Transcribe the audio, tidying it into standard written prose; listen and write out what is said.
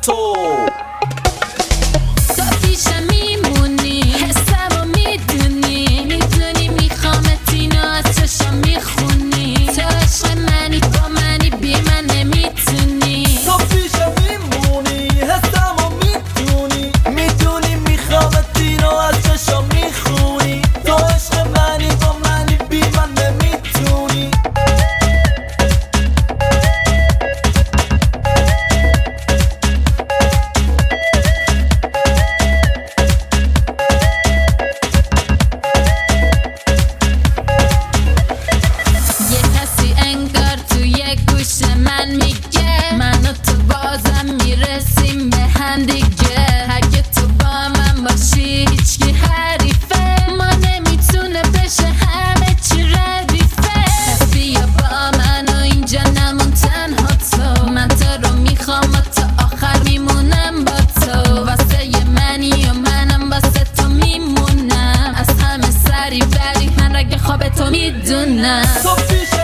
تو پیش میمونی حسمو میدونی میخوامت اینو از چشم میخونی تو عشق منی با منی بی من نمیتونی تو پیش میمونی حسمو میدونی میخوامت اینو از چشم میخونی تو عشق منی با منی بی من نمیتونی من میگه من و تو بازم میرسیم به هم دیگه اگه تو با من باشی هیچکی حریفه ما نمیتونه بشه همه چی ردیفه پس بیا با من و اینجا نمون تنها تو من تو رو میخوام و تا آخر میمونم با تو واسه منی و منم واسه تو میمونم از همه سری بری من رگ خواب تو میدونم تو پیش